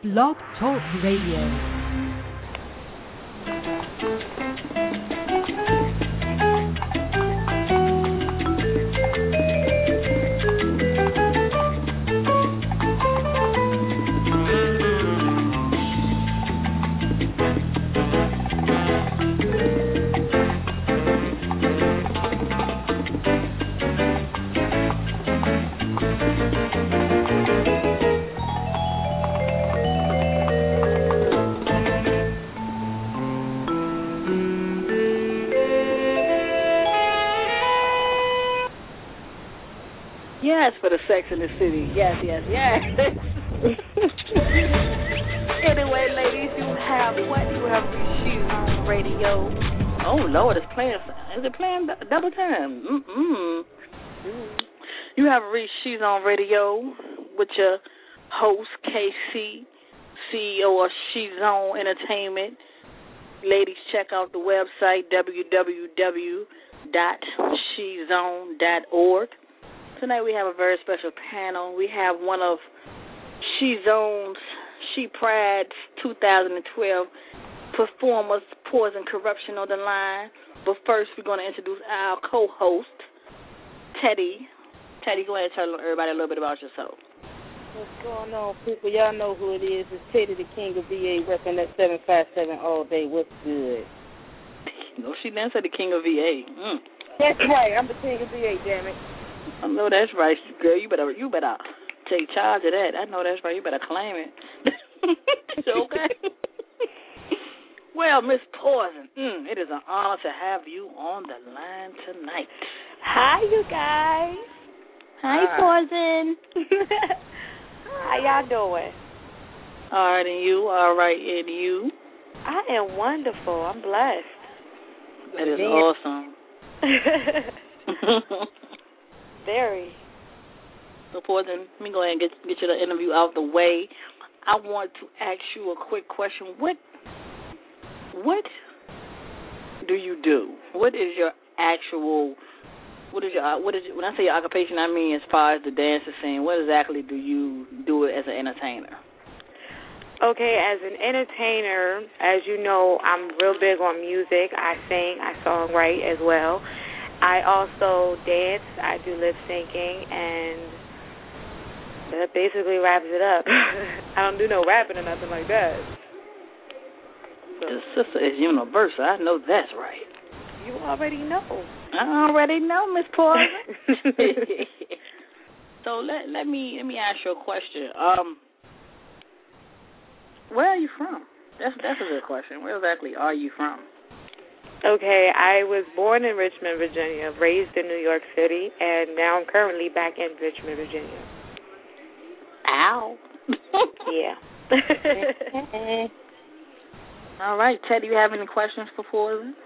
Blog Talk Radio. Yes, for the Sex in the City. Yes, yes, yes. Anyway, ladies, you have what? You have She's on radio. Oh, Lord, it's playing. Is it playing double time? You have reached She's on Radio with your host, KC, CEO of She's On Entertainment. Ladies, check out the website, www.shezone.org. Tonight we have a very special panel. We have one of She Zone's, She Pride's 2012 performers, Poison Corruption, on the line. But first we're going to introduce our co-host, Teddy. Teddy, go ahead and tell everybody a little bit about yourself. What's going on, people? Y'all know who it is. It's Teddy, the King of VA, repping that 757 all day. What's good? No, she didn't say the King of VA. That's right. I'm the King of VA, damn it. I know that's right, girl. You better take charge of that. I know that's right. You better claim it. Okay. Well, Miss Poison, it is an honor to have you on the line tonight. Hi, you guys. Hi, Poison. How y'all doing? All right, and you? All right, and you? I am wonderful. I'm blessed. That is awesome. Very. So, Poison, let me go ahead and get you the interview out the way. I want to ask you a quick question. What do you do? What is your actual? When I say your occupation, I mean as far as the dancing scene. What exactly do you do as an entertainer? Okay, as an entertainer, as you know, I'm real big on music. I sing, I songwrite as well. I also dance, I do lip syncing, and that basically wraps it up. I don't do no rapping or nothing like that. So. The sister is universal. I know that's right. You already know. I already know, Miss Poison. So let me ask you a question. Where are you from? That's a good question. Where exactly are you from? Okay, I was born in Richmond, Virginia, raised in New York City, and now I'm currently back in Richmond, Virginia. Ow. Yeah. All right, Ted, do you have any questions for Poison?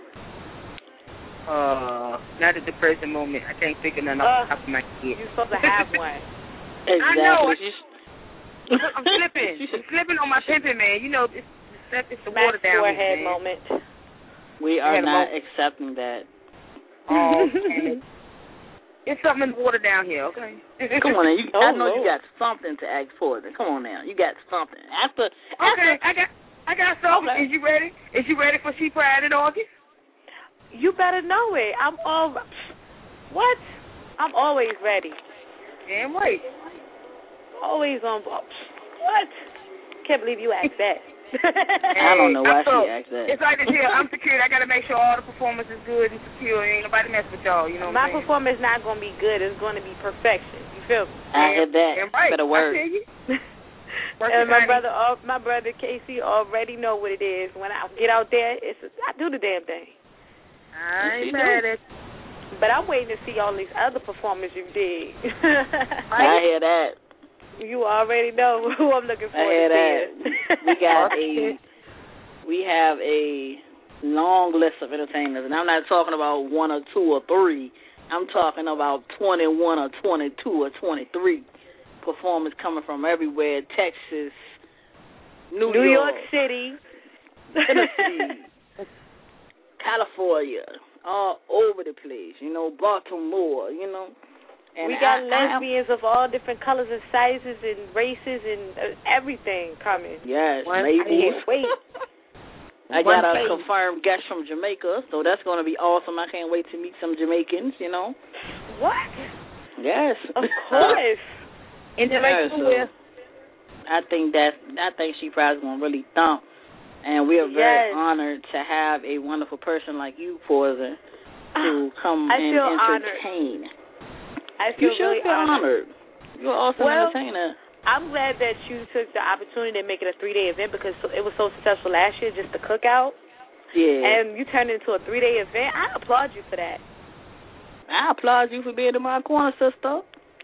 Not at the present moment. I can't think of none off the top of my head. You're supposed to have one. Exactly. I know. I'm slipping. I'm slipping on my pimping, man. You know, it's the water down here, forehead man. moment. We are not accepting that. Oh, man. It's something in the water down here, okay? Come on now. I know you got something to ask Poison. Come on now. You got something. Okay, I got something. Okay. Is you ready? Is you ready for She Pride in August? You better know it. What? I'm always ready. Damn right. Always on. What? Can't believe you asked that. I don't know why she asked that. It's like this here. I'm security. I got to make sure all the performance is good and secure. Ain't nobody mess with y'all. You know My what I'm saying? performance is not going to be good. It's going to be perfection. You feel me? I heard that. Damn right. Better word. I hear you. And my brother Casey already know what it is. When I get out there, I do the damn thing. I ain't mad at you. But I'm waiting to see all these other performances you did. I hear that. You already know who I'm looking for. I hear that. We have a long list of entertainers, and I'm not talking about 1 or 2 or 3. I'm talking about 21 or 22 or 23 performers coming from everywhere: Texas, New York City, Tennessee, California, all over the place. You know, Baltimore. You know, And we got lesbians of all different colors and sizes and races and everything coming. Yes, I can't wait. I got a confirmed guest from Jamaica, so that's going to be awesome. I can't wait to meet some Jamaicans, you know. What? Yes. Of course. In Jamaica, I think She Pride's going to really thump. And we are very honored to have a wonderful person like you, Poison, to come and entertain. I feel really honored. You're an awesome entertainer. I'm glad that you took the opportunity to make it a 3-day event because it was so successful last year, just the cookout. Yeah. And you turned it into a 3-day event. I applaud you for that. I applaud you for being in my corner, sister.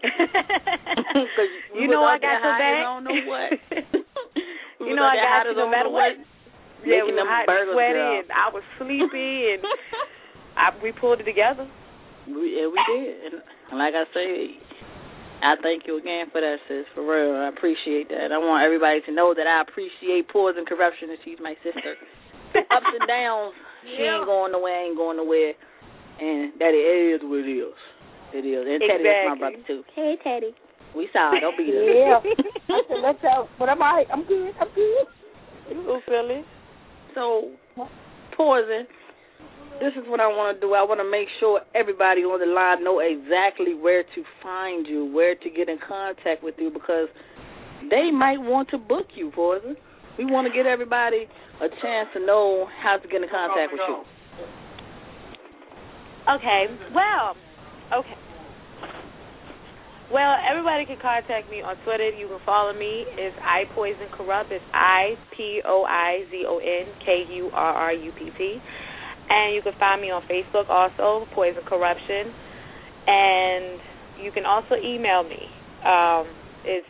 You know I got your back. I don't know what. You know I got you no matter what. Yeah, we were hot and sweaty, and I was sleepy, and we pulled it together. We did. And like I say, I thank you again for that, sis. For real, I appreciate that. I want everybody to know that I appreciate Poison Corruption, and she's my sister. Ups and downs, she ain't going nowhere, and that it is what it is. It is. And Teddy, that's my brother, too. Hey, Teddy. We sorry. Don't beat us. Yeah. Let's go. But I'm all right. I'm good. You feel it? So, Poison, this is what I want to do. I want to make sure everybody on the line know exactly where to find you, where to get in contact with you, because they might want to book you, Poison. We want to get everybody a chance to know how to get in contact with you. Okay. Well, everybody can contact me on Twitter. You can follow me. It's iPoisonCorrupt. It's IPoizonKurrupt. And you can find me on Facebook also, Poison Corruption. And you can also email me. It's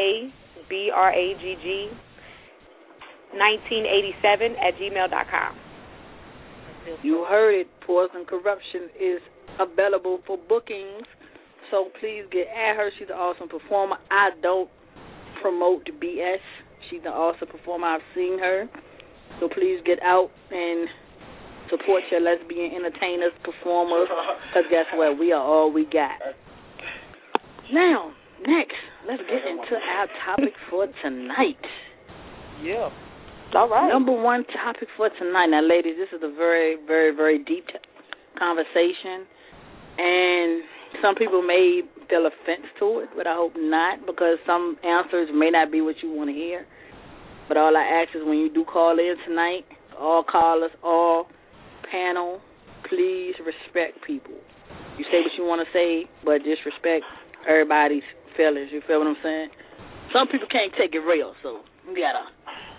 abragg1987@gmail.com. You heard it. Poison Corruption is available for bookings. So please get at her. She's an awesome performer. I don't promote BS. She's an awesome performer. I've seen her. So please get out and support your lesbian entertainers, performers, because guess what? We are all we got. Now, next, let's get into our topic for tonight. Yeah. All right. Number one topic for tonight. Now, ladies, this is a very, very, very deep conversation, and some people may feel offense to it, but I hope not, because some answers may not be what you want to hear. But all I ask is when you do call in tonight, all callers, all panel, please respect people. You say what you want to say, but just respect everybody's feelings. You feel what I'm saying? Some people can't take it real, so you gotta,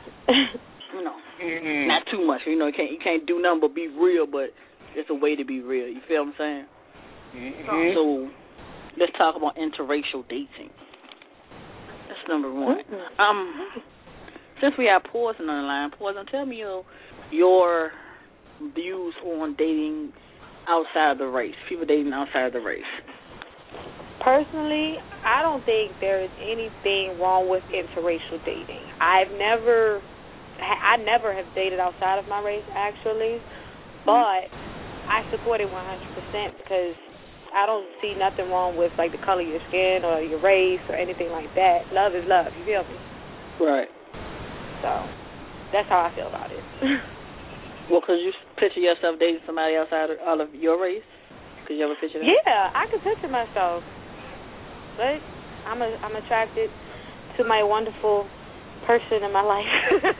not too much. You can't do nothing but be real, but it's a way to be real. You feel what I'm saying? Mm-hmm. So let's talk about interracial dating. That's number one. Since we have Poison on the line, Poison, tell me your views on dating outside of the race, people dating outside of the race. Personally, I don't think there is anything wrong with interracial dating. I never have dated outside of my race, actually, but I support it 100% because I don't see nothing wrong with, like, the color of your skin or your race or anything like that. Love is love, you feel me? Right. So that's how I feel about it. Well, could you picture yourself dating somebody outside of your race? Could you ever picture that? Yeah, I could picture myself. But I'm attracted to my wonderful person in my life.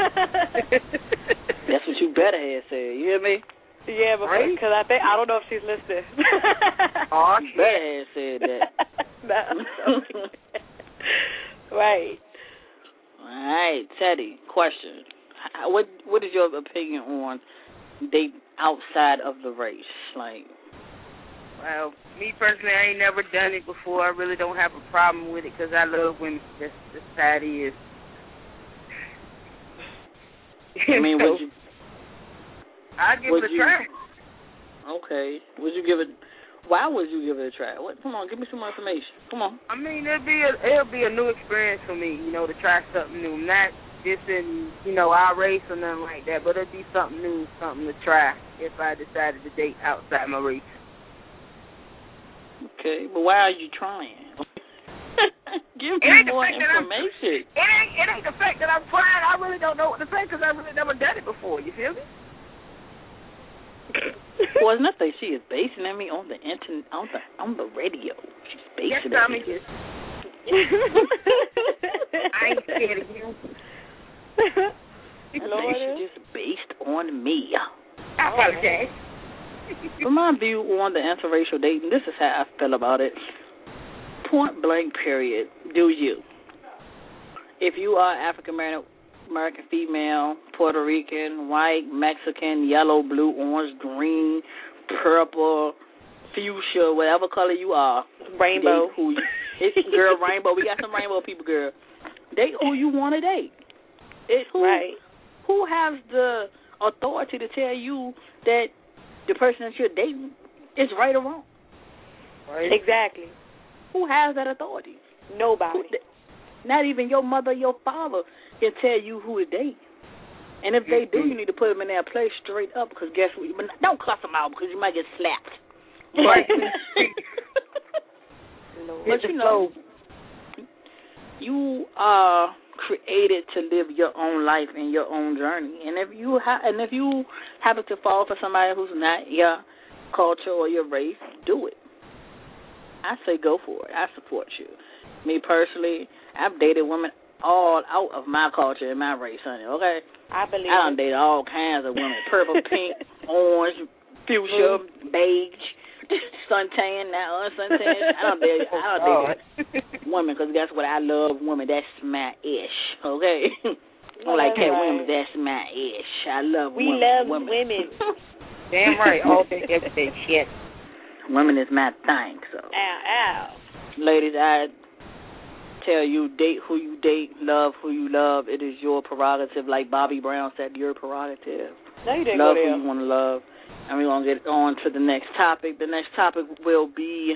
That's what you better have said. You hear me? Yeah, because I don't know if she's listening. Oh, you better have said that. No. Right. All right, Teddy, question. What is your opinion on dating outside of the race? Like, well, me personally, I ain't never done it before. I really don't have a problem with it because I love women. That's just how it is. I mean, so, I'd give it a try. Okay. Would you give it? Why would you give it a try? Come on, give me some more information. Come on. I mean, it'll be a new experience for me, to try something new. Not just in, our race or nothing like that, but it'll be something new, something to try if I decided to date outside my race. Okay, but why are you trying? Give me more information. It ain't the fact that I'm trying. I really don't know what to say because I really never done it before. You feel me? Well, it's nothing. She is basing on me on the internet, on the radio. She's basing on me. I ain't scared of you. She's just based on me. I apologize. For my view on the interracial dating, this is how I feel about it. Point blank, period. Do you? If you are African American female, Puerto Rican, white, Mexican, yellow, blue, orange, green, purple, fuchsia, whatever color you are, rainbow. Girl, rainbow. We got some rainbow people, girl. Date who you want to date. Who has the authority to tell you that the person that you're dating is right or wrong? Right. Exactly. Who has that authority? Nobody. Not even your mother, your father can tell you who to date. And if they do, you need to put them in their place straight up, because guess what? But don't cuss them out because you might get slapped. Right. But you know, you are created to live your own life and your own journey. And if you happen to fall for somebody who's not your culture or your race, do it. I say go for it. I support you. Me personally, I've dated women all out of my culture and my race, honey, okay? I believe I done dated all kinds of women. Purple, pink, orange, fuchsia, beige, suntan, now unsuntan. I done dated women because that's what I love, women. That's my ish, okay? I like that women. That's my ish. I love women. We love women. Damn right. All day, every day, shit. Women is my thing, so. Ow. Ladies, I tell you, date who you date, love who you love. It is your prerogative. Like Bobby Brown said, your prerogative. No, you didn't love go there. who you want to love. And we're going to get on to the next topic. The next topic will be...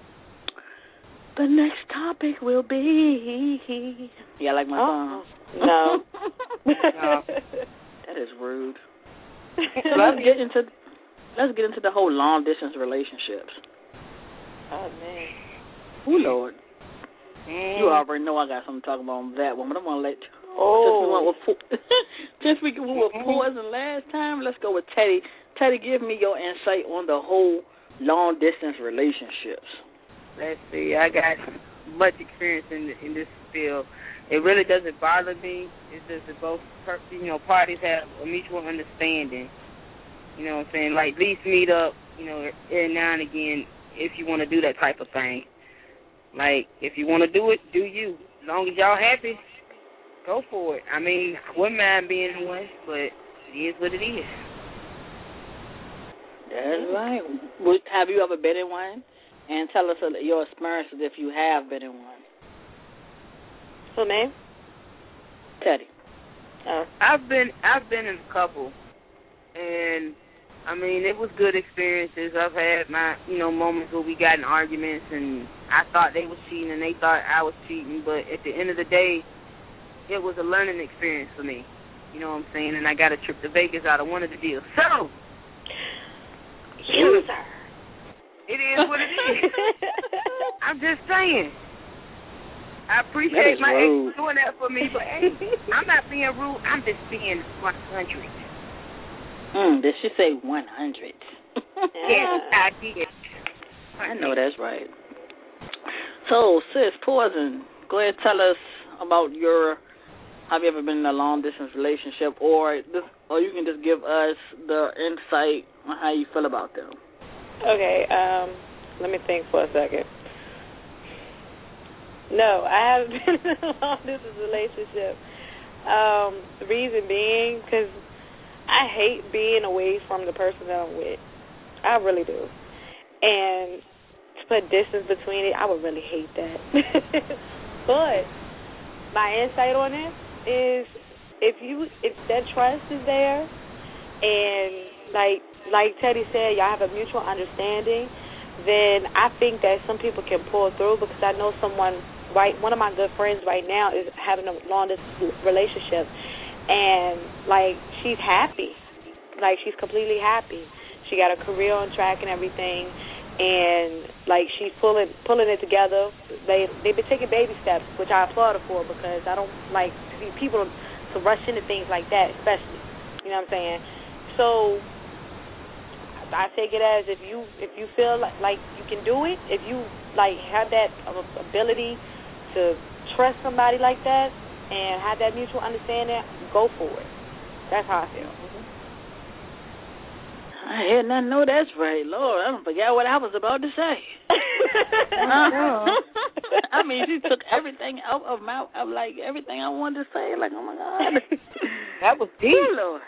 Yeah, I like my song. No. No. That is rude. So let's get into the whole long distance relationships. Oh man. Ooh, Lord. You already know I got something to talk about on that one, but I'm gonna let you. Since we were pausing last time, let's go with Teddy. Teddy, give me your insight on the whole long distance relationships. Let's see. I got much experience in this field. It really doesn't bother me. It's just that both parties have a mutual understanding. You know what I'm saying? Like, at least meet up, every now and again if you want to do that type of thing. Like, if you want to do it, do you. As long as y'all happy, go for it. I mean, I wouldn't mind being in one, but it is what it is. That's right. Have you ever been in one? And tell us your experiences if you have been in one. Who, me? Teddy. Oh. I've been in a couple, and I mean, it was good experiences. I've had my, moments where we got in arguments, and I thought they was cheating, and they thought I was cheating. But at the end of the day, it was a learning experience for me. You know what I'm saying? And I got a trip to Vegas out of one of the deals. So, user. It is what it is. I'm just saying. I appreciate my ex doing that for me, but hey, I'm not being rude. I'm just being 100. Did she say 100? Yes, I did. I know that's right. So, sis, Poison, go ahead and tell us about have you ever been in a long-distance relationship, or you can just give us the insight on how you feel about them. Okay, let me think for a second. No, I haven't been in a long-distance relationship. The reason being, because I hate being away from the person that I'm with. I really do. And to put distance between it, I would really hate that. But my insight on it is if that trust is there and like Teddy said, y'all have a mutual understanding, then I think that some people can pull through, because I know one of my good friends right now is having a long-distance relationship, and, she's happy. She's completely happy. She got a career on track and everything, and like she's pulling it together. They've been taking baby steps, which I applaud her for, because I don't like to see people to rush into things like that, especially. You know what I'm saying? So I take it as if you feel like you can do it, if you like have that ability to trust somebody like that and have that mutual understanding, go for it. That's how I feel. I had not know that's right. Lord, I don't forget what I was about to say. I mean, she took everything out of my, like, everything I wanted to say. Like, oh, my God. That was deep. Lord.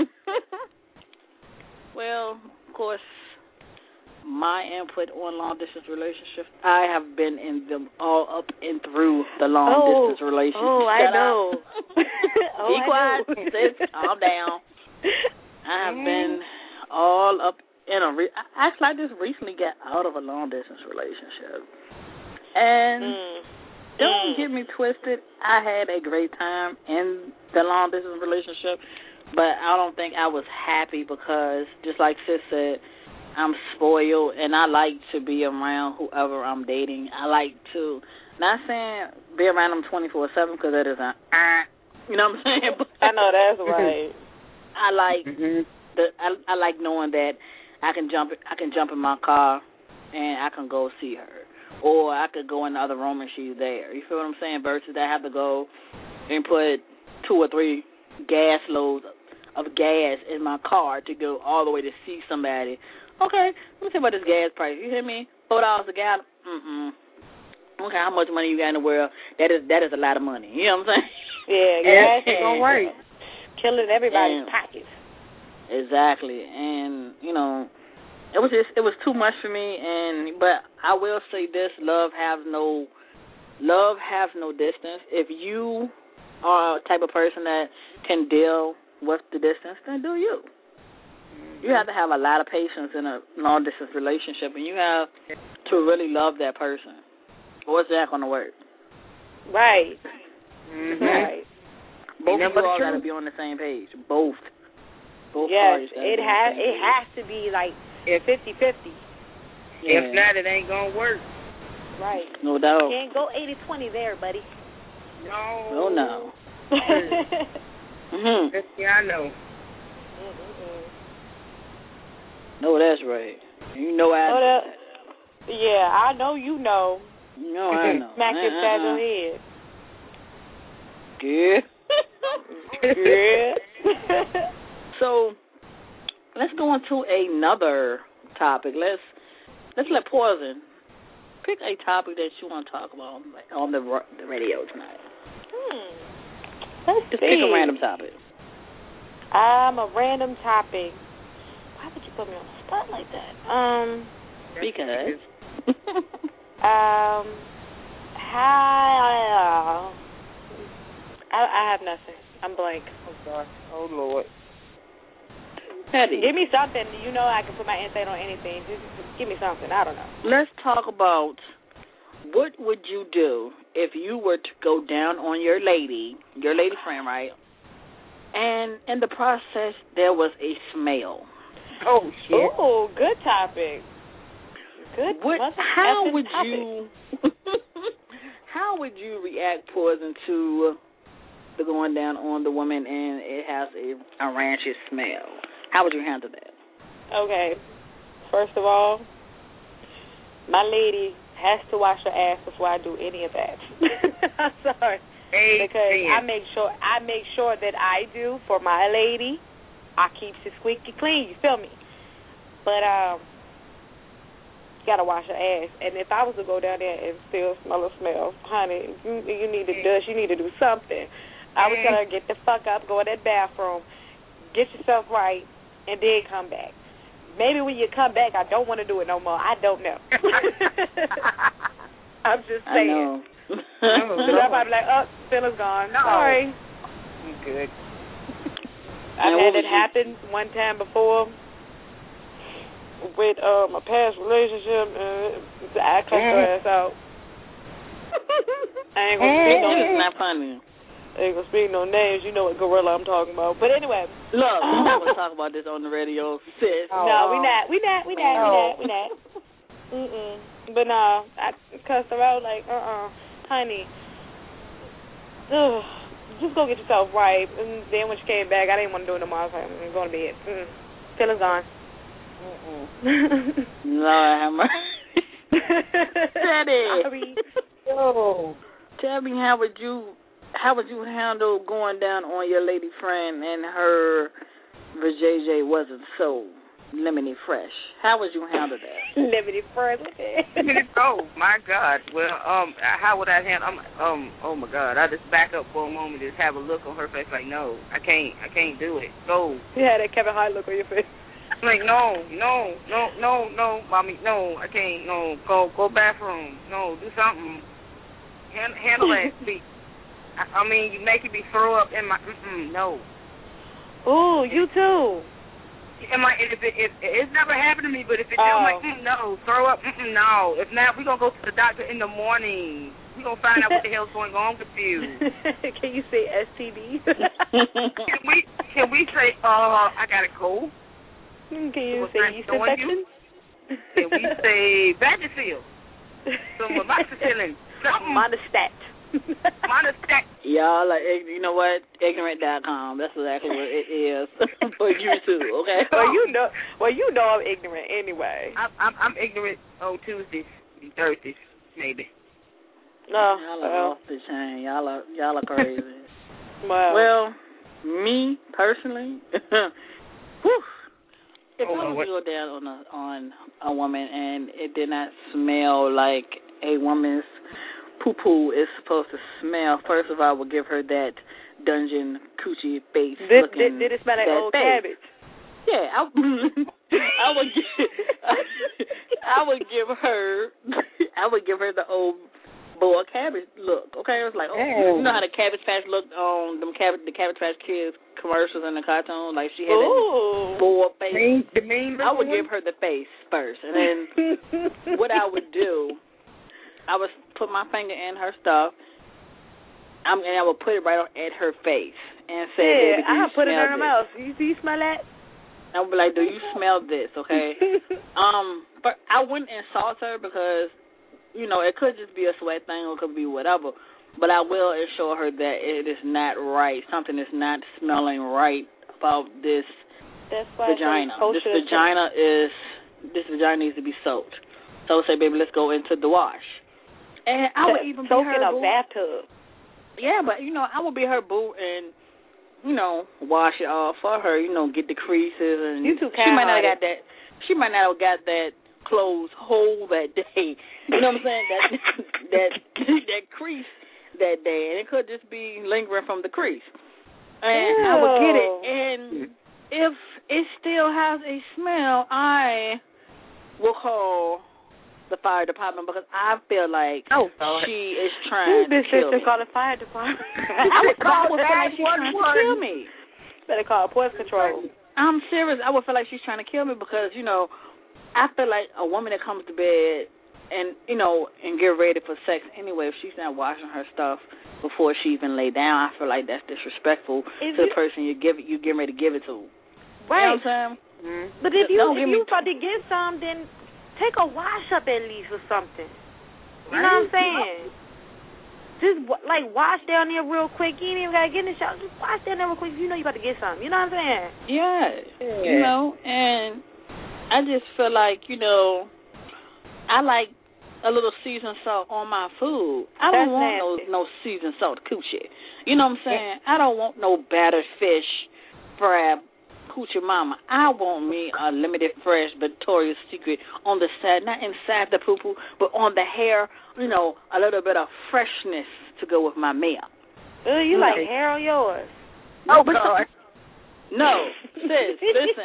Well, of course, my input on long-distance relationships, I have been in them all up and through the long-distance relationship. Oh, I know. Be quiet. Sit. Calm down. I have been all up in a actually, I just recently got out of a long-distance relationship. And don't get me twisted, I had a great time in the long-distance relationship, but I don't think I was happy because, just like Sis said, I'm spoiled, and I like to be around whoever I'm dating. I like to, not saying be around them 24/7 because that is a, you know what I'm saying? But I know that's right. I like I like knowing that I can jump in my car and I can go see her, or I could go in the other room and she's there. You feel what I'm saying? Versus I have to go and put 2 or 3 gas loads of gas in my car to go all the way to see somebody. Okay, let me tell you about this gas price. You hear me? $4 a gallon. Okay, how much money you got in the world? That is a lot of money. You know what I'm saying? Yeah, gas is gonna work. Killing everybody's pockets. Exactly, and you know, it was too much for me. But I will say this: love has no distance. If you are a type of person that can deal with the distance, then do you. You have to have a lot of patience in a long-distance relationship, and you have to really love that person, or it's not going to work. Right. Right. Both of you all got to be on the same page. Both yes, parties. It has to be like 50-50. If not, it ain't going to work. Right. No doubt. Can't go 80-20 there, buddy. No. Yeah, I know. No, that's right. You know yeah, I know you know. No, I know. Smack your fragile head. Good. Good. So, let's go on to another topic. Let's let Poison pick a topic that you want to talk about on the radio tonight. Let's Just see. pick a random topic. A random topic. Why would you put me on the spot like that? Because. I have nothing. I'm blank. I'm sorry. Oh, Lord. Patty. Give me something. You know I can put my insight on anything. Just give me something. I don't know. Let's talk about what would you do if you were to go down on your lady friend, right? And in the process, there was a smell. Oh, shit. Oh, good topic. Good. How would you react, Poison, to the going down on the woman and it has a rancid smell? How would you handle that? Okay. First of all, my lady has to wash her ass before I do any of that. I'm sorry. Because I make sure that I do for my lady. I keep it squeaky clean, you feel me? But you gotta wash her ass. And if I was to go down there and still smell a smell, honey, you need to dust, you need to do something. I would tell her, get the fuck up, go in that bathroom, get yourself right, and then come back. Maybe when you come back, I don't want to do it no more. I don't know. I'm just saying. I know. Because I'll probably be like, oh, feeling's gone. No. Sorry. I'm good. I've had it happen one time before with a past relationship, and I cussed her ass out. I ain't gonna speak no names. It's not funny. I ain't gonna speak no names. You know what gorilla I'm talking about. But anyway. Look, we're not gonna talk about this on the radio, sis. No, we not. But no, I cussed her out like, honey, just go get yourself right. And then when she came back, I didn't want to do it no more. I was like, I'm going to bed. Feelings gone. Lord have mercy. Teddy. Yo, tell me, how would you handle going down on your lady friend and her vajayjay wasn't so lemony fresh? How would you handle that? Lemony fresh. Oh my God. Well, how would I handle? Oh my God. I just back up for a moment, just have a look on her face, like, no, I can't do it. Go. You had that Kevin Hart look on your face. I'm like, no, mommy, no, I can't. No, go bathroom. No, do something. Handle that, please. I mean, you make me throw up in my. No. Ooh, you too. If it's never happened to me, but if it do, I'm like, no, throw up, no. If not, we're going to go to the doctor in the morning. We're going to find out what the hell's going on with you. Can you say STD? Can we say, I got a cold? Can you say yeast infection? Can we say Vagisil? Some amoxicillin? Something. Monostat. Y'all are, you know what? Ignorant.com. That's exactly what it is for you too. Okay. Well, you know I'm ignorant anyway. I'm ignorant on Tuesdays and Thursdays, maybe. Y'all are off the chain. Y'all are crazy. Well, me personally, whew, if I was to go down on a woman and it did not smell like a woman's poo-poo is supposed to smell, first of all, I would give her that dungeon coochie face looking. Did it smell like old face. cabbage? Yeah, I would give her the old boiled cabbage look. Okay, it was like, you know how the Cabbage Patch looked on the Cabbage Patch Kids commercials in the cartoon, like she had that boiled face. I would give her the face first, and then what I would do, I would put my finger in her stuff, and I would put it right at her face and say, "Baby, do you put it in her smell mouth. Do you smell that?" I would be like, "Do you smell this?" Okay. But I wouldn't insult her because, you know, it could just be a sweat thing or it could be whatever. But I will assure her that it is not right. Something is not smelling right about this vagina. This vagina needs to be soaked. So I would say, "Baby, let's go into the wash." And I would even be her in a boo. bathtub. Yeah, but, you know, I would be her boo and, you know, wash it off for her, you know, get the creases. And you too she might not have got that clothes whole that day. You know what I'm saying? That crease that day. And it could just be lingering from the crease. And I would get it. And if it still has a smell, I will call the fire department because I feel like she is trying to kill me. Call the fire department. I would feel like she's trying to kill me. Better call Pest Control. I'm serious. I would feel like she's trying to kill me because, you know, I feel like a woman that comes to bed and, you know, and get ready for sex anyway, if she's not washing her stuff before she even lay down, I feel like that's disrespectful to the person you getting ready to give it to. Right. You know what I'm saying? Mm-hmm. But if you about to get some, then take a wash up at least or something. You know what I'm saying? Just like wash down there real quick. You ain't even gotta get in the shower. Just wash down there real quick. You know you about to get something. You know what I'm saying? Yeah. You know, and I just feel like, you know, I like a little seasoned salt on my food. I don't want no seasoned salt coochie. You know what I'm saying? I don't want no battered fish fried coochie mama. I want me a limited fresh Victoria's Secret on the side, not inside the poo-poo, but on the hair, you know, a little bit of freshness to go with my meal. You like hair on yours? Oh, God. No, sis, listen.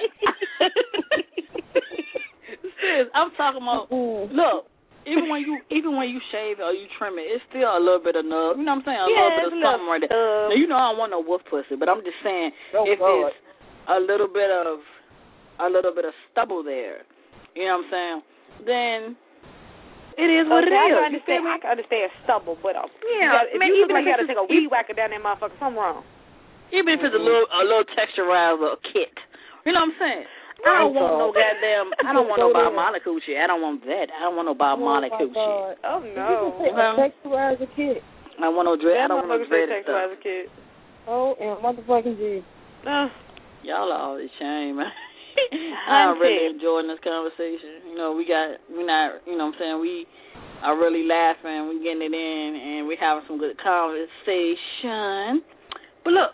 Sis, I'm talking about, look, even when you shave or you trim it, it's still a little bit of nub. You know what I'm saying? A little bit of something right there. Now, you know I don't want no wolf pussy, but I'm just saying if it's a little bit of stubble there, you know what I'm saying, then it is what it is. I can understand stubble, but if you look like you got to take a weed whacker down that motherfucker, something wrong. Even if it's a little texturized or a kit. You know what I'm saying? I don't want no goddamn. I don't want no Bob Marley coochie. I don't want that. I don't want no Bob Marley coochie. Oh no. You can sex her as a kid. I want no dread. I don't want no dread stuff. As a kid. Oh, and motherfucking G. Y'all are all the shame, man. I'm really enjoying this conversation. You know, we're not, you know what I'm saying, we are really laughing, we getting it in, and we having some good conversation. But look,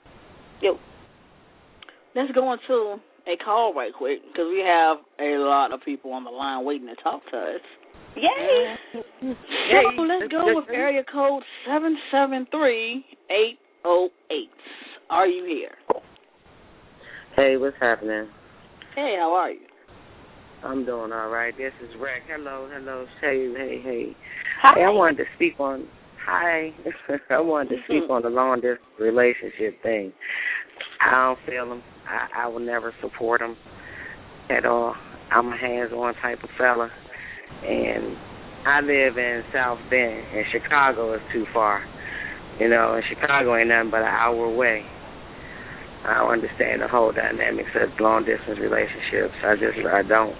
let's go into a call right quick, because we have a lot of people on the line waiting to talk to us. Yay! So let's go with area code 773-808. Are you here? Hey, what's happening? Hey, how are you? I'm doing all right. This is Rick. Hello. Hey. Hi. Hey, I wanted to speak on I wanted to speak on the long distance relationship thing. I don't feel them. I will never support them at all. I'm a hands-on type of fella, and I live in South Bend, and Chicago is too far. You know, and Chicago ain't nothing but an hour away. I don't understand the whole dynamics of long-distance relationships. I don't.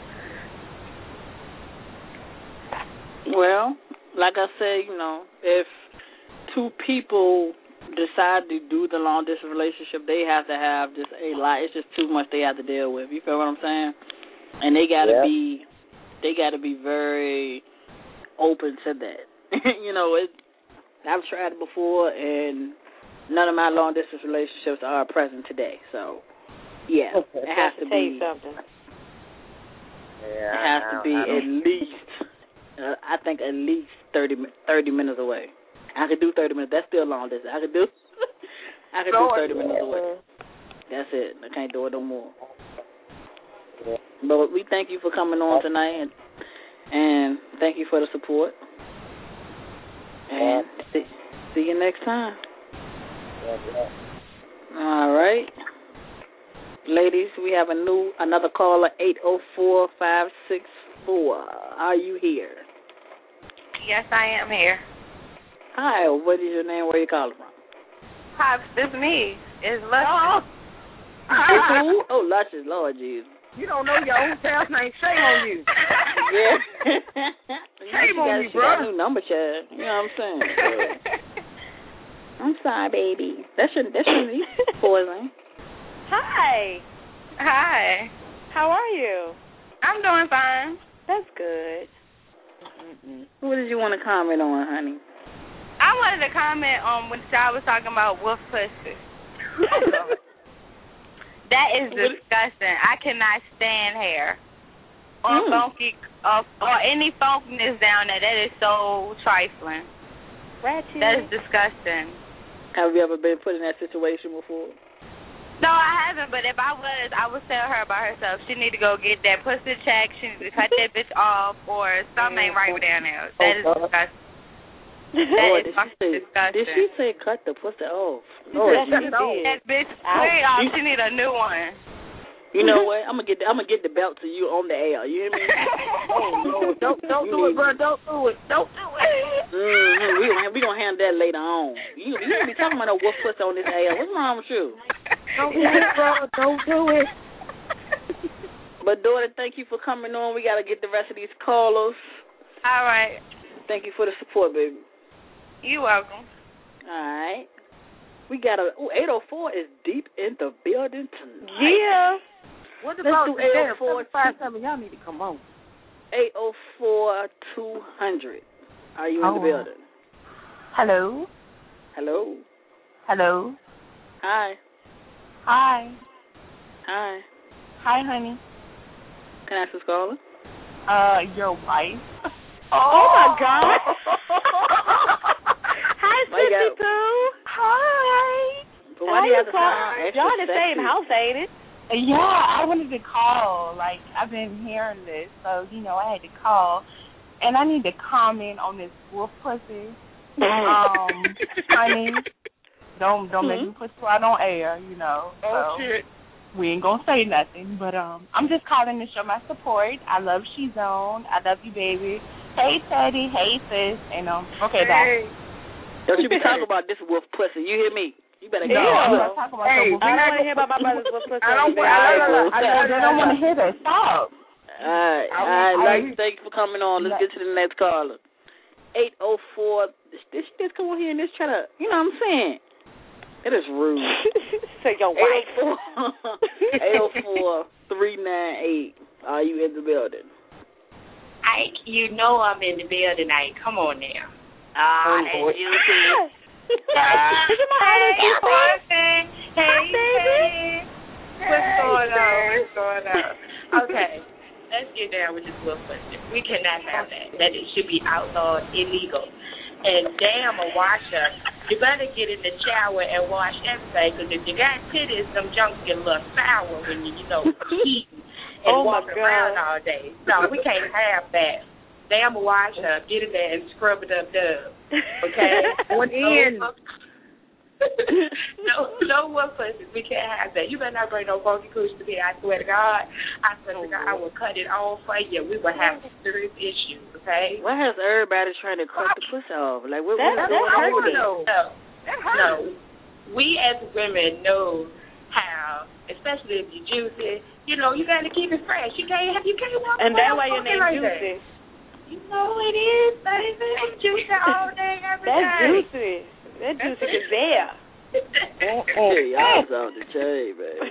Well, like I said, you know, if two people decide to do the long-distance relationship, they have to have just a lot. It's just too much they have to deal with. You feel what I'm saying? And they got to be very open to that. You know, I've tried it before, and none of my long-distance relationships are present today. So, yeah, it has to be something. Yeah, it has to be at least, I think, at least 30 minutes away. I could do 30 minutes. That's still long distance. I could do 30 minutes away. That's it. I can't do it no more. But we thank you for coming on tonight, and thank you for the support. And see you next time. All right. Ladies, we have another caller, 804-564. Are you here? Yes, I am here. Hi, what is your name? Where you calling from? Hi, this is me. It's Luscious. It's who? Oh, Luscious, Lord Jesus. You don't know your own past name. Shame on you. Yeah. Shame on you, bro. She got a new number, child. You know what I'm saying? I'm sorry, baby. That shouldn't be poison. Hi. How are you? I'm doing fine. That's good. What did you want to comment on, honey? I wanted to comment on when Shaw was talking about wolf pussy. That is disgusting. I cannot stand hair or funky or any funkiness down there. That is so trifling. Ratchet. That is disgusting. Have you ever been put in that situation before? No, I haven't, but if I was, I would tell her about herself. She need to go get that pussy checked. She need to cut that bitch off, or something ain't right down there. That is disgusting. That is disgusting. Did she say cut the pussy off? Lord, that bitch straight off. She need a new one. You know what? I'm gonna get the belt to you on the air. You hear me? Oh, no. Don't do it, bro. Don't do it. We gonna handle that later on. You be talking about no wolf pussy on this air. What's wrong with you? Don't do it, bro. Don't do it. But daughter, thank you for coming on. We gotta get the rest of these callers. All right. Thank you for the support, baby. You're welcome. All right. We got 804 is deep in the building tonight. Yeah. What Let's do 804-57? Y'all need to come on. 804-200. Are you in the building? Hello. Hello. Hello. Hi. Hi. Hi. Hi, honey. Can I ask who's calling? Your wife. Oh my God. Hi, Sissy Pooh. Hi. But why do you have to sound extra Y'all in the same sexy? house, ain't it? Yeah, I wanted to call. Like, I've been hearing this, so, I had to call. And I need to comment on this wolf pussy. Honey, don't make me put you out on air, Oh, so shit. we ain't gonna say nothing. But I'm just calling to show my support. I love She-Zone. I love you, baby. Hey, Teddy. Hey, sis. And, okay, bye. Don't you be talking about this wolf pussy. You hear me? You better go. go. I don't want to hear about my brother's pussy. I don't want to hear that. Stop. All right. Thank you for coming on. Let's get to the next caller. 804. This just come on here and just try to, you know what I'm saying? It is rude. Say your wife. 804-398. Are you in the building? Ike, you know I'm in the building, Ike. Come on now. Hey, What's going on? Okay, let's get down with this wolf question. We cannot have that. That it should be outlawed, illegal. And damn a washer, you better get in the shower and wash everything, because if you got titties, them junks get a little sour when you eating and walking around all day. No, we can't have that. Damn a washer, get in there and scrub it up, okay? No one pussies. We can't have that. You better not bring no funky cooch to me. I swear to God. I will cut it off for you. We will have serious issues, okay? Why has everybody trying to cut the pussy off? Like, what that hurts. No. We as women know how, especially if you're juicy, you got to keep it fresh. You can't walk around. And that's why your name like Juicy. That. You know it is, baby. It's juicy all day, every day. That's juicy. That juicy is there. Hey, y'all off the chain, baby.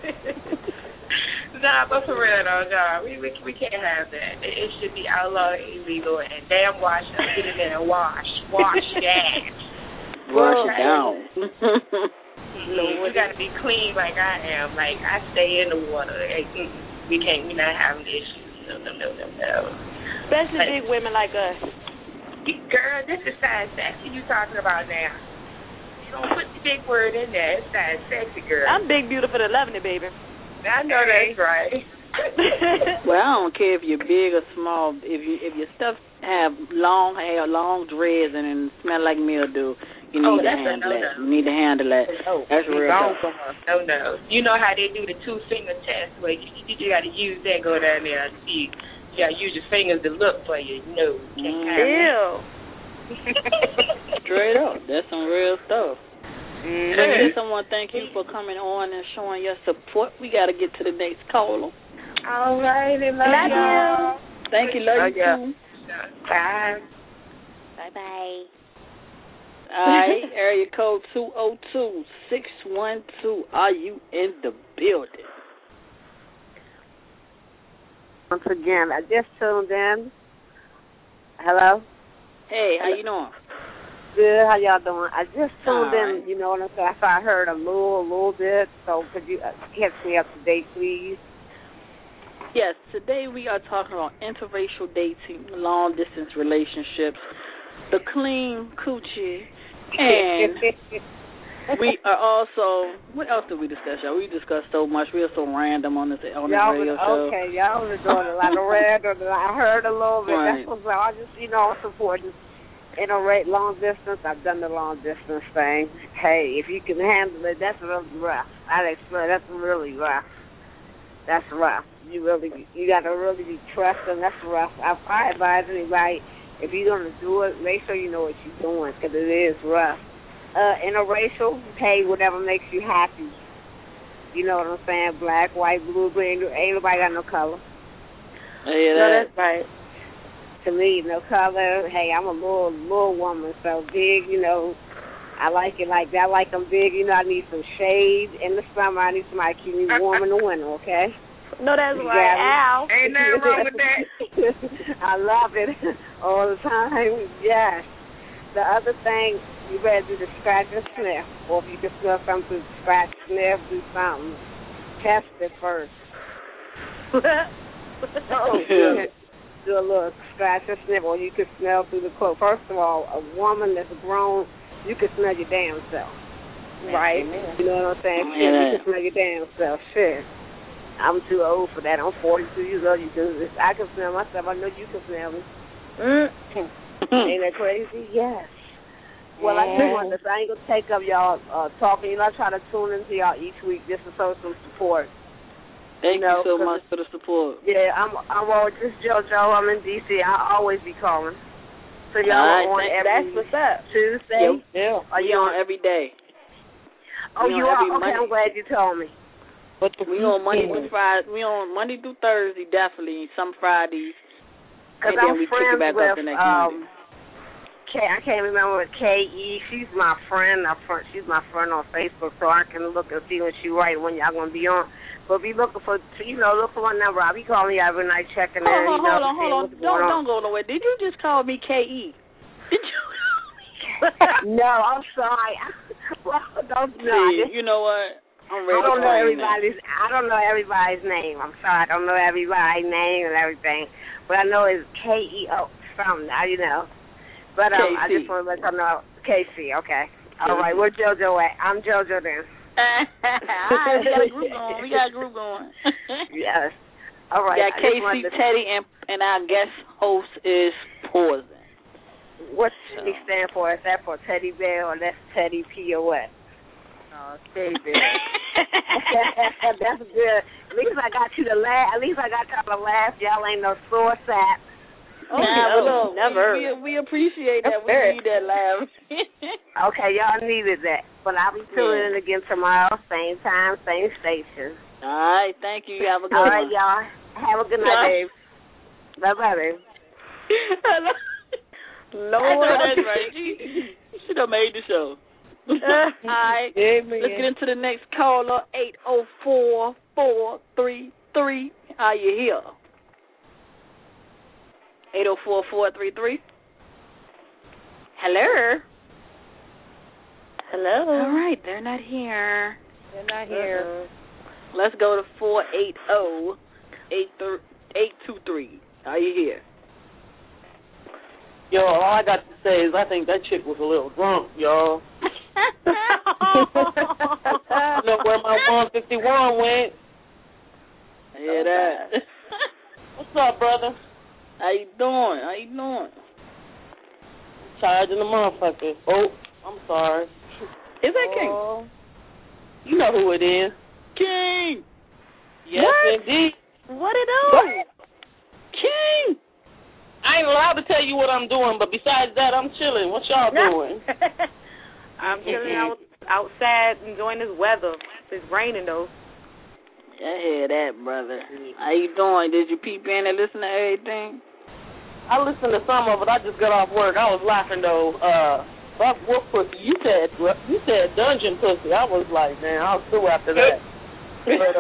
Nah, but for real though, nah, we can't have that. It should be outlawed, illegal, and damn wash up. Get in there and wash that. Wash it down. You got to be clean like I am. Like I stay in the water. We're not having issues. No. Especially big women like us. Girl, this is size sexy you talking about now. You don't put the big word in there. It's size sexy, girl. I'm big, beautiful, and loving it, baby. I know that's right. Well, I don't care if you're big or small. If your stuff have long hair, long dreads, and it smell like mildew, you need to handle that. You need to handle that. That's real. No. You know how they do the 2-finger test where you got to use that, go down there and see. You got to use your fingers to look for you. No. Ew. Straight up. That's some real stuff. Mm-hmm. Someone thank you for coming on and showing your support. We got to get to the next caller. All right. Love you. Thank you. Love you too. Bye. Bye-bye. All right. Area code 202-612. Are you in the building? Once again, I just tuned in. Hello? Hey, how you doing? Good, how y'all doing? I just tuned in, you know what I'm saying? So I heard a little bit, so could you catch me up to date, please? Yes, today we are talking about interracial dating, long-distance relationships, the clean coochie, and we are also, what else did we discuss, y'all? We discussed so much. We are so random on this radio show. Okay, y'all was doing a lot of random. I heard a little bit. Right. That's what I just, support this long distance. I've done the long distance thing. Hey, if you can handle it, that's really rough. I'd explain, that's really rough. That's rough. You got to really be trusting. That's rough. I advise anybody, if you're going to do it, make sure you know what you're doing, because it is rough. Interracial, hey, whatever makes you happy. You know what I'm saying? Black, white, blue, green, ain't nobody got no color. Yeah, that's right. To me, no color. Hey, I'm a little woman, so big, I like it like that. I like them big, I need some shade in the summer. I need somebody to keep me warm in the winter, okay? No, that's right. Ow. Ain't nothing wrong with that. I love it all the time. Yes. The other thing, you better do the scratch and sniff. Or if you can smell something, scratch, sniff, do something. Test it first. Do a little scratch and sniff, or you can smell through the clothes. First of all, a woman that's grown, you can smell your damn self. Right? You know what I'm saying? Shit, you can smell your damn self. Shit. I'm too old for that. I'm 42 years old. I can smell myself. I know you can smell me. Ain't that crazy? Yes. Well, I just wanted to say, I ain't going to take up y'all talking. I try to tune into y'all each week just to show some support. Thank you so much for the support. Yeah, I'm this JoJo. I'm in D.C. I'll always be calling. So y'all are on every that's what's up. Tuesday? Yeah. Are you on every day? Oh, you are? Okay, I'm glad you told me. But we on Monday through Friday. We on Monday through Thursday, definitely. Some Fridays. Because I'm friends with I can't remember what K.E. She's my friend. She's my friend on Facebook, so I can look and see when she write when y'all gonna be on. But be looking for look for my number. I'll be calling you every night checking in. Hold on. Don't go nowhere. Did you just call me K.E.? Did you? No, I'm sorry. Well, don't see, you know what? I'm ready. I don't know everybody's name. I'm sorry. I don't know everybody's name and everything, but I know it's K.E.O. something. You know. But I just want to let you know, K.C. Okay. All right. Where's JoJo at? I'm JoJo then. We got a group going. Yes. All right. We got K.C. Teddy and our guest host is Poison. What's he stand for? Is that for Teddy Bear or that's Teddy P or what? Oh, Teddy Bear. That's good. At least I got you to laugh. At least I got y'all to laugh. Y'all ain't no sore sap. Oh, no, never. We appreciate that. We need that laugh. Okay, y'all needed that. But I'll be tuning in again tomorrow, same time, same station. All right, thank you. Have a good one. All right, y'all. Have a good night, babe. Bye-bye, babe. Lord, that's right. She should have made the show. All right, let's get into the next caller, 804-433. Are you here? 804-433. Hello. Hello. All right, they're not here. They're not here. Let's go to 480-823. Are you here? Yo, all I got to say is I think that chick was a little drunk, y'all. I know where my 151 went. I hear that. What's up, brother? How you doing? Charging the motherfucker. Oh, I'm sorry. Is that King? You know who it is. King! Yes, what? Indeed. What it is? What? King! I ain't allowed to tell you what I'm doing, but besides that, I'm chilling. What y'all doing? I'm chilling outside enjoying this weather. It's raining, though. I hear that, brother. How you doing? Did you peep in and listen to everything? I listened to some of it. I just got off work. I was laughing, though. Fuck wolf pussy. You said dungeon pussy. I was like, man, I'll sue after that. But,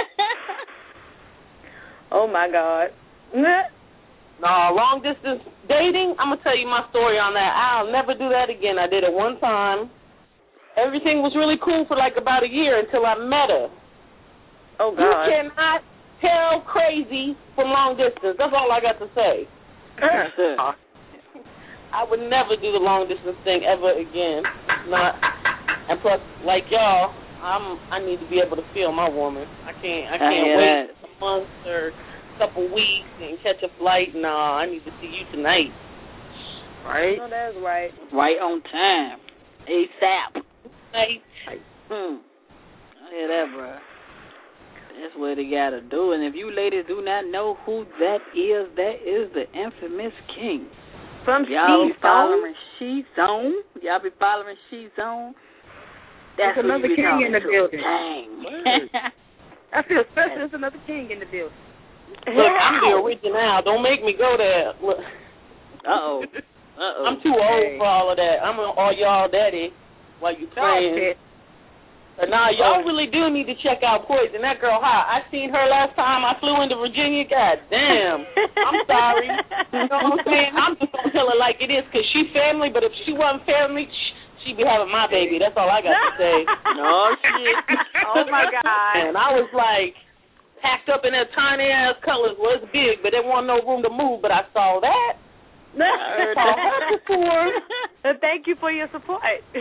oh, my God. No, long distance dating, I'm going to tell you my story on that. I'll never do that again. I did it one time. Everything was really cool for like about a year until I met her. Oh, God. You cannot tell crazy from long distance. That's all I got to say. I would never do the long distance thing ever again. And plus, like y'all, I need to be able to feel my woman. I can't wait a month or couple weeks and catch a flight. No, I need to see you tonight. Right? Oh, that's right. Right on time. ASAP. Night. I hear that, bro. That's what they got to do. And if you ladies do not know who that is the infamous King. From Y'all be following She-Zone. Y'all be following She-Zone. That's another King in the building. Dang. I feel special. There's another King in the building. Look, I'm the original. Don't make me go there. Look. Uh-oh. I'm too old for all of that. I'm an all y'all daddy while you playing. But nah, y'all really do need to check out Poison. That girl hot. I seen her last time I flew into Virginia. God damn. I'm sorry. You know what I'm saying? I'm just going to tell her like it is because she family, but if she wasn't family, she'd be having my baby. That's all I got to say. No shit. Oh, my God. And I was like, packed up in that tiny-ass colors. Well, it's big, but there wasn't no room to move, but I saw that. I heard that before. Thank you for your support.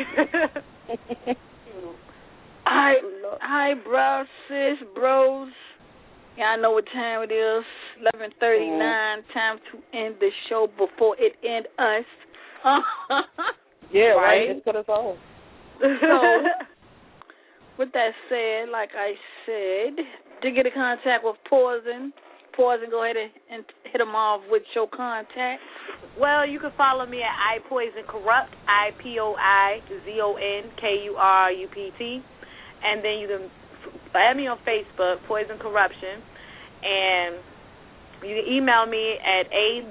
Hi, bro, sis, bros. Y'all know what time it is. 11:39. Time to end the show before it end us. Yeah, right. Just cut us off. So, with that said, like I said, to get in contact with Poison, go ahead and hit them off with your contact. Well, you can follow me at iPoisonCorrupt, IPOIZONKURUPT. and then you can add me on Facebook, Poison Corruption, and you can email me at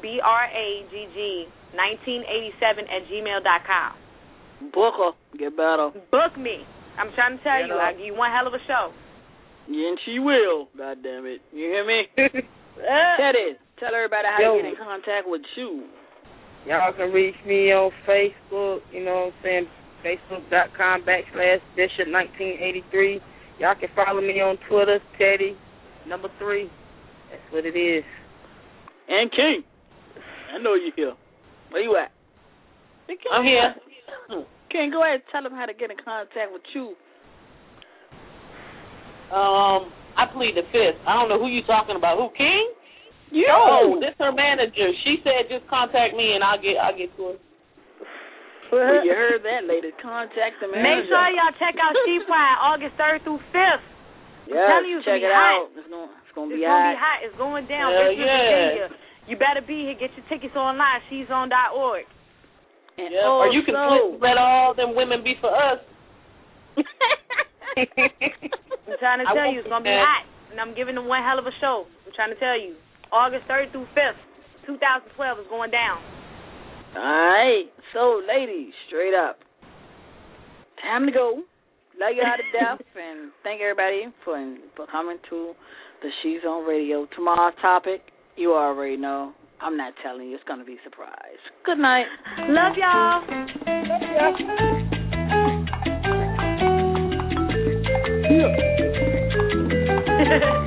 abragg1987@gmail.com. Book her. Get better. Book me. I'm trying to tell you, I give you one hell of a show. Yeah, and she will. God damn it. You hear me? Teddy, tell everybody how to get in contact with you. Y'all can reach me on Facebook, you know what I'm saying, facebook.com/Bishop1983. Y'all can follow me on Twitter, Teddy3. That's what it is. And King, I know you're here. Where you at? I'm here. King, go ahead and tell them how to get in contact with you. I plead the fifth. I don't know who you talking about. Who, King? You. Oh, this her manager. She said just contact me and I'll get to her. Well, you heard that, lady. Contact the manager. Make sure y'all check out She Pride August 3rd through 5th. Yeah, I'm telling you, check it out. It's gonna be hot. It's going down. Yeah. You better be here. Get your tickets online. She'sOn.org. And or you can let all them women be for us. I'm trying to tell you, it's going to be hot. And I'm giving them one hell of a show. I'm trying to tell you. August 3rd through 5th, 2012 is going down. All right. So, ladies, straight up. Time to go. Love you out of death. And thank everybody for coming to the She's On Radio. Tomorrow's topic, you already know. I'm not telling you. It's going to be a surprise. Good night. Love y'all. Yeah.